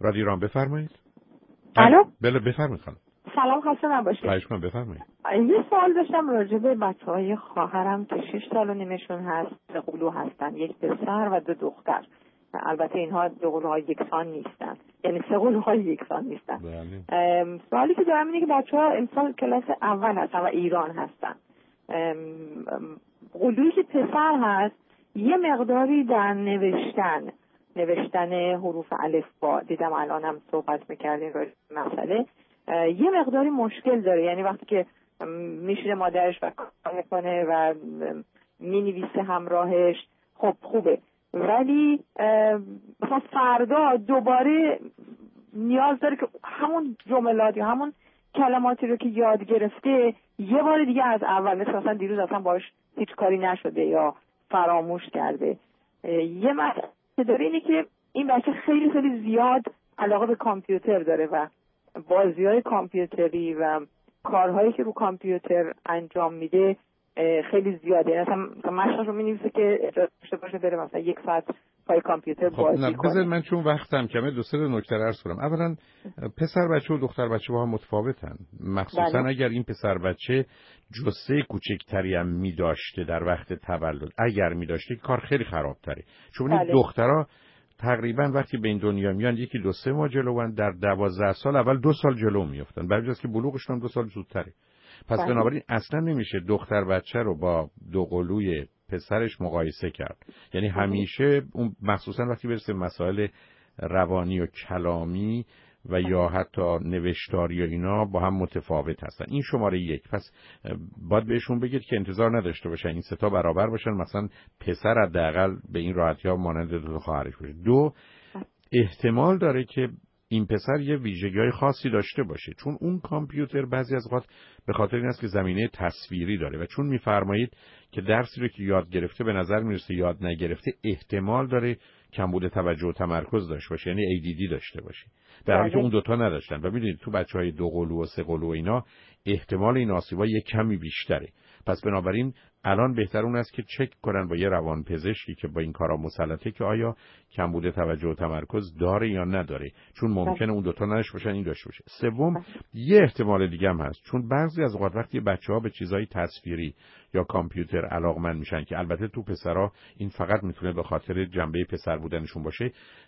رادیو ایران بفرمایید. الو. بله بفرمایید خانم. سلام، خسته نباشید. خواهش می‌کنم بفرمایید. یه سوال داشتم راجع به بچه‌های خواهرم که 6 سال و نیمشون هست، قلو هستن، یک پسر و 2 دختر. البته اینها 2 قلوها یکسان نیستن، یعنی 3 قلوها یکسان نیستن. بله. سوالی که دارم اینه که بچه‌ها امسال کلاس اول هستن و ایران هستن. قلویی که پسر هست یه مقداری در نوشتن حروف الفبا، دیدم الانم صحبت می‌کردین راجع به مسئله، یه مقداری مشکل داره. یعنی وقتی که میشینه مادرش و کار میکنه و مینویسه همراهش، خب خوبه، ولی مثلا فردا دوباره نیاز داره که همون جملات یا همون کلماتی رو که یاد گرفته یه بار دیگه از اول، مثلا دیروز اصلا باش هیچ کاری نشده یا فراموش کرده. یه مسئله داره اینه که این بچه خیلی خیلی زیاد علاقه به کامپیوتر داره و بازی‌های کامپیوتری و کارهایی که رو کامپیوتر انجام میده خیلی زیاده. مثلا مشقش رو می‌نویسه که اجازه داشته باشه بره مثلا 1 ساعت پای کامپیوتر بازی کنه. بذار من چون وقتم کمه 2-3 نکته عرض کنم. اولا پسر بچه و دختر بچه با هم متفاوتن، مخصوصا اگر این پسر بچه جثه کوچکتری هم می‌داشته در وقت تولد، اگر می‌داشته کار خیلی خراب‌تره. چون این دخترها تقریبا وقتی به این دنیا میان 1-2-3 ماه جلوان، در 12 سال اول 2 سال جلو میافتن، برای اینکه بلوغشون 2 سال زودتره. پس بنابراین اصلا نمیشه دختر بچه رو با 2 قلوی پسرش مقایسه کرد. یعنی همیشه اون مخصوصا وقتی برسه مسائل روانی و کلامی و یا حتی نوشتاری و اینا با هم متفاوت هستن. این شماره 1. پس باید بهشون بگید که انتظار نداشته باشن این 3 تا برابر باشن، مثلا پسر حداقل به این راحتی‌ها مانند 2 خواهرش باشه. 2 احتمال داره که این پسر یه ویژگی‌های خاصی داشته باشه، چون اون کامپیوتر بعضی از اوقات به خاطر این است که زمینه تصویری داره و چون می‌فرمایید که درسی رو که یاد گرفته به نظر میرسه یاد نگرفته، احتمال داره کمبود توجه و تمرکز داشته باشه، یعنی ADD داشته باشه، در حالی که اون 2 تا نداشتن. و می‌دونید تو بچه‌های 2 قلو و 3 قلو اینا احتمال این آسیب‌ها یک کمی بیشتره. پس بنابراین الان بهتر اون است که چک کنن با یه روانپزشکی که با این کارا مسلطه که آیا کمبود توجه و تمرکز داره یا نداره، چون ممکنه اون 2 تا نداشته باشن این داشته باشه. 3 یه احتمال دیگه هم هست، چون بعضی از اوقات وقتی بچه‌ها به چیزای تصویری یا کامپیوتر علاقمند میشن که البته تو پسرا این فقط میتونه به خاطر جنبه پسر بودنشون باشه،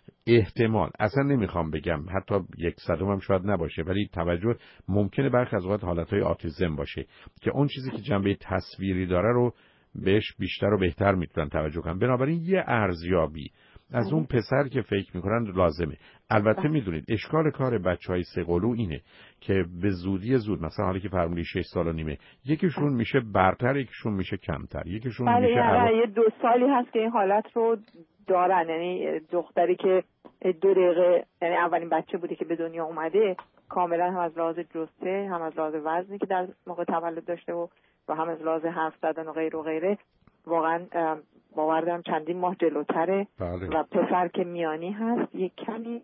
احتمال اصلا نمیخوام بگم حتی 100 هم شاید نباشه، ولی توجه ممکنه برخی از اوقات حالتهای آتیزم باشه که اون چیزی که جنبه تصویری داره رو بهش بیشتر و بهتر میتونن توجه کنن. بنابراین یه ارزیابی از اون پسر که فکر میکنن لازمه. البته میدونید اشکال کار بچهای 3 قلو اینه که به زودی زود، مثلا حالی که فرمودی 6 سال و نیمه، یکیشون میشه برتر، یکیشون میشه کمتر، یکیشون میشه یه 2 سالی هست که این حالت رو دارن. یعنی دختری که 2 دقیقه، یعنی اولین بچه بوده که به دنیا اومده، کاملا هم از لحاظ جثه، هم از لحاظ وزنی که در موقع تولد داشته و هم از لحاظ حرف زدن و غیر و غیره، واقعا باور دارم چندین ماه جلوتره. و پسر که میانی هست یک کمی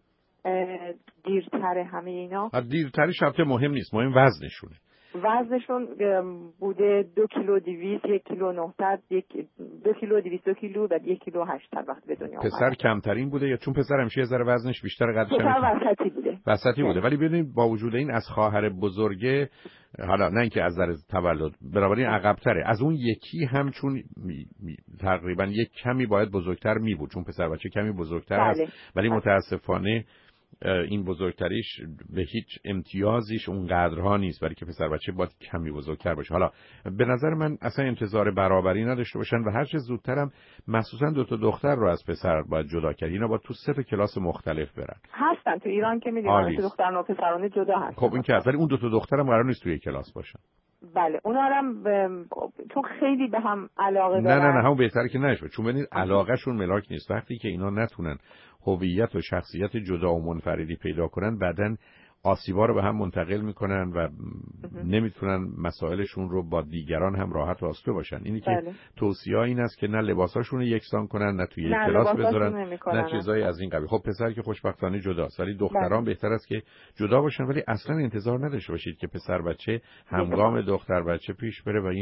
دیرتره. همه اینا دیرترش البته مهم نیست، مهم وزنشونه. وزنشون بوده 2 کیلو 200، 1 کیلو 900، 2 کیلو 200 کیلو و 1 کیلو 800 وقت به دنیا اومد. پسر کمترین بوده یا چون پسر همیشه یه ذره وزنش بیشتره قدش وسطی بوده. ولی ببینید با وجود این از خواهر بزرگه، حالا نه اینکه از نظر تولد بنابراین عقب‌تره، از اون یکی هم چون تقریبا یک کمی باید بزرگتر می بود، چون پسر بچه کمی بزرگتر است، ولی متاسفانه این بزرگتریش به هیچ امتیازیش اون قدرها نیست، برای که پسر بچه باید کمی بزرگتر باشه. حالا به نظر من اصلا انتظار برابری نداشته باشن و هر چه زودترم مخصوصا 2 تا دختر رو از پسر باید جدا کرد. اینا باید تو 3 تا کلاس مختلف برن. هستن تو ایران که میدونن که دختران و پسرانه جدا هستن. خب این که ولی اون 2 تا دخترم قرار نیست توی کلاس باشن. بله اونا هم چون خیلی به هم علاقه دارن. نه همون بهتره که نشه، چون ببینید علاقهشون ملاک نیست. وقتی که اینا نتونن هویت و شخصیت جدا و منفردی پیدا کنن، بعدن آسیبا رو به هم منتقل میکنن و نمیتونن مسائلشون رو با دیگران هم راحت واسطه باشن. اینی که توصیه این است که نه لباساشون رو یکسان کنن، نه توی یک کلاس بذارن، نه چیزایی از این قبیل. خب پسر که خوشبختانه جداست، ولی دختران بهتر است که جدا باشن، ولی اصلا انتظار نداشته باشید که پسر بچه همگام دختر بچه پیش بره و این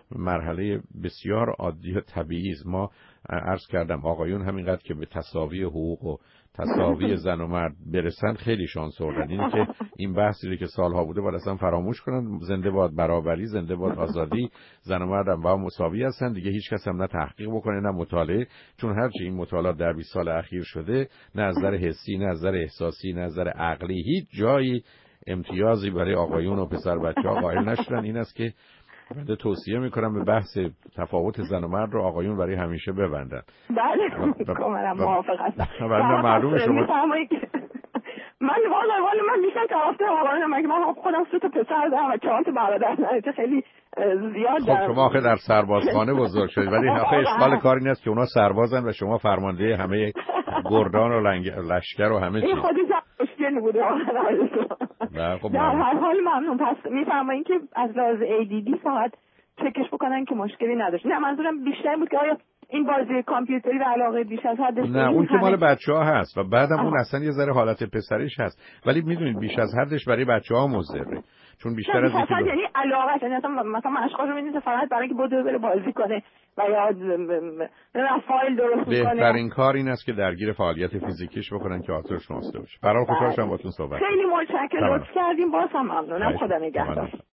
مرحله بسیار عادی و طبیعی است. ما عرض کردم آقایون همینقدر که به تساوی حقوق و تساوی زن و مرد برسن خیلی شانس آوردن. اینی که این بحثی که سالها بوده باید اصلا فراموش کنن. زنده باد برابری، زنده باد آزادی، زن و مرد هم با هم مساوی هستن دیگه. هیچ کس هم نه تحقیق بکنه نه مطالعه، چون هرچی این مطالعات در 20 سال اخیر شده، نه از نظر حسی نه از نظر احساسی نه از نظر عقلی هیچ جایی امتیازی برای آقایون و پسر بچه‌ها قائل نشدن. این است که من توصیه میکنم به بحث تفاوت زن و مرد رو آقایون برای همیشه ببندن. بله کاملا موافق هستم. معلومه شما من والا من میشم طرفدار آقایون، مگه من خودم 3 تا پسر دارم و 4 تا برادر، نه خیلی زیاد دارم. خب شما آخه در سربازخانه بزرگ شدید، ولی آخه اشکال کار این است که اونا سربازن و شما فرمانده همه گردان و لشکر و همه چیز. این خودش مشکل بوده نه خب در هر حال ممنون. پس میفرمایید که از لحاظ ADD فقط چکش بکنن که مشکلی نداشت. نه منظورم بیشتر بود که آیا این بازی کامپیوتری و علاقه بیش از حدش، نه اون که مال بچه‌ها هست و بعدم اون اصلا یه ذره حالت پسریش هست، ولی میدونید بیش از حدش برای بچه‌ها مضره، چون بیشتر از اینکه یعنی علاقه، یعنی مثلا مشقاشو می‌بینید فقط برای اینکه بدو بره بازی کنه و یا فایل درست کنه. بهترین کار این است که درگیر فعالیت فیزیکیش بکنن که آثارش ناسته باشه. برای خوشحال شدم باهاتون صحبت. خیلی متشکرم، لطف کردیم. باز هم ممنونم. خدا نگهدار.